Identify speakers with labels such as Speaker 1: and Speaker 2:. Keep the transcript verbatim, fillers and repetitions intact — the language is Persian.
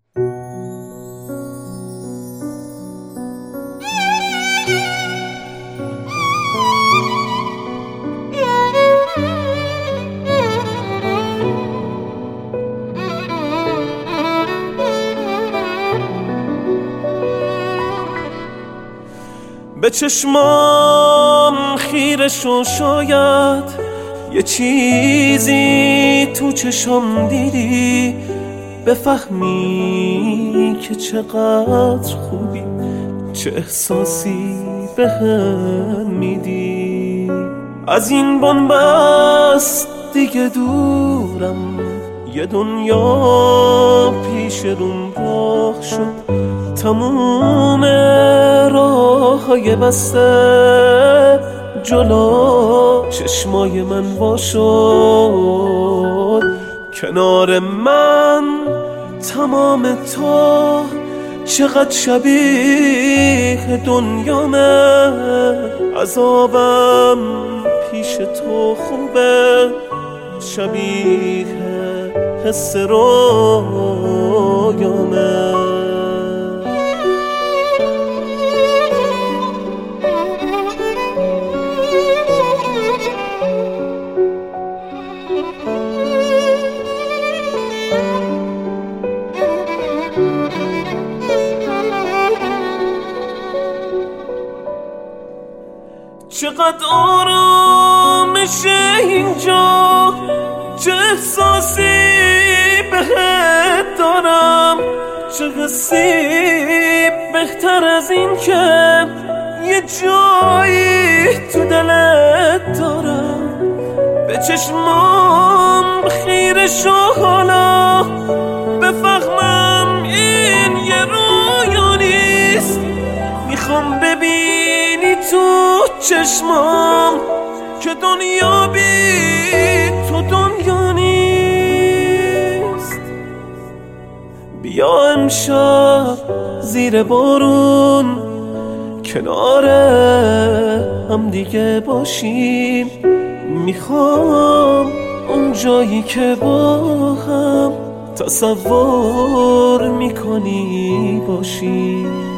Speaker 1: به چشمام خیره شو، شاید یه چیزی تو چشم دیدی بفهمی که چقدر خوبی، چه احساسی بهم میدی. از این بنبست دیگه دورم، یه دنیا پیش روم راه شد، تموم راه‌های بسته جلو چشمای من وا شد. کنار من تمام تو چقدر شبیه دنیامه، عذابم پیش تو خوبه، شبیه حس رویامه. چقدر آرامشه اینجا، چه احساسی بهت دارم، چه حسی بهتر از این که یه جایی تو دلت دارم. به چشمام خیره شو حالا بفهمم این یه رویا نیست، میخوام ببینی تو چشمام که دنیا بی تو دنیا نیست. بیا امشب زیر بارون کنار هم دیگه باشیم، میخوام اون جایی که با هم تصور میکنی باشیم.